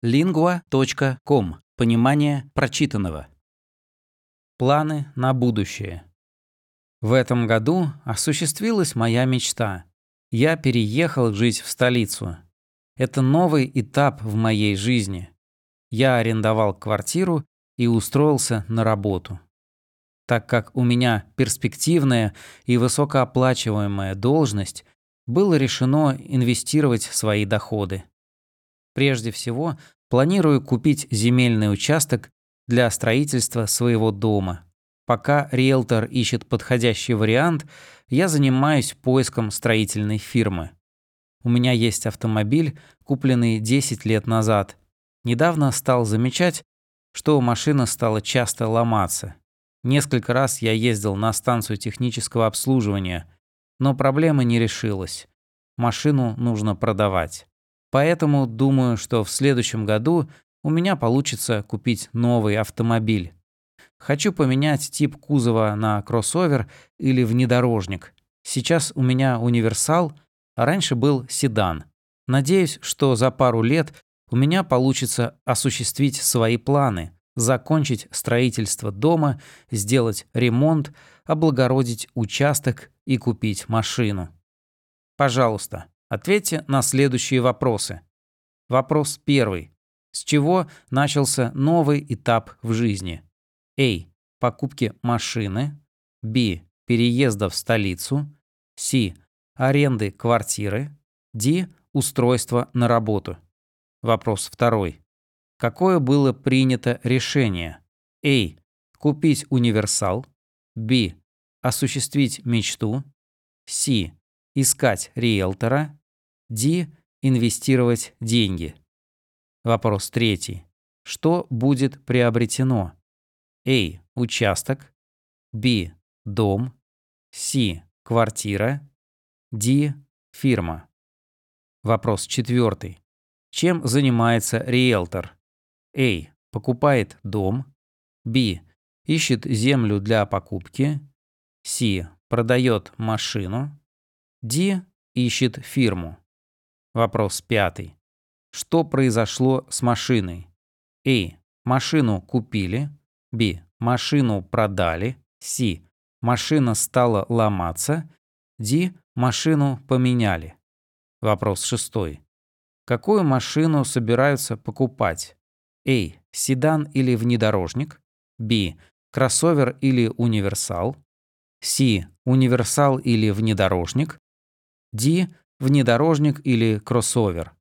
Lingua.com. Понимание прочитанного. Планы на будущее. В этом году осуществилась моя мечта. Я переехал жить в столицу. Это новый этап в моей жизни. Я арендовал квартиру и устроился на работу. Так как у меня перспективная и высокооплачиваемая должность, было решено инвестировать свои доходы. Прежде всего, планирую купить земельный участок для строительства своего дома. Пока риэлтор ищет подходящий вариант, я занимаюсь поиском строительной фирмы. У меня есть автомобиль, купленный 10 лет назад. Недавно стал замечать, что машина стала часто ломаться. Несколько раз я ездил на станцию технического обслуживания, но проблема не решилась. Машину нужно продавать. Поэтому думаю, что в следующем году у меня получится купить новый автомобиль. Хочу поменять тип кузова на кроссовер или внедорожник. Сейчас у меня универсал, а раньше был седан. Надеюсь, что за пару лет у меня получится осуществить свои планы, закончить строительство дома, сделать ремонт, облагородить участок и купить машину. Пожалуйста, ответьте на следующие вопросы. Вопрос первый. С чего начался новый этап в жизни? А. Покупки машины. Б. Переезда в столицу. С. Аренды квартиры. Д. Устройства на работу. Вопрос второй. Какое было принято решение? А. Купить универсал. Б. Осуществить мечту. С. Искать риэлтора. Д. Инвестировать деньги. Вопрос третий. Что будет приобретено? А. Участок. Б. Дом. С. Квартира. Д. Фирма. Вопрос четвертый. Чем занимается риэлтор? А. Покупает дом. Б. Ищет землю для покупки. С. Продает машину. Д. Ищет фирму. Вопрос пятый. Что произошло с машиной? А. Машину купили. Б. Машину продали. С. Машина стала ломаться. Д. Машину поменяли. Вопрос шестой. Какую машину собираются покупать? А. Седан или внедорожник. Б. Кроссовер или универсал. С. Универсал или внедорожник. Д. Внедорожник или кроссовер.